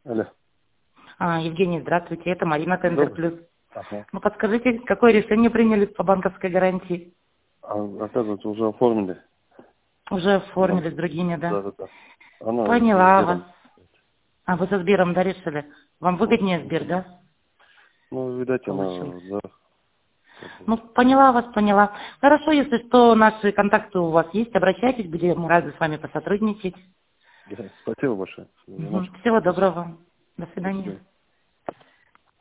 Алло. Евгений, здравствуйте. Это Марина, Тендер Плюс. Ага. Ну, подскажите, какое решение приняли по банковской гарантии? Оказывается, уже оформили. Уже оформили с другими, да? Да. Она Поняла вас. Сбером. Вы со Сбером, да, решили? Вам Ну, выгоднее Сбер, да? видать, Получилось. она, да. Ну, поняла вас, поняла. Хорошо, если что, наши контакты у вас есть, обращайтесь, будем рады с вами посотрудничать. Да, спасибо большое за звоночек. Всего доброго. До До свидания. свидания.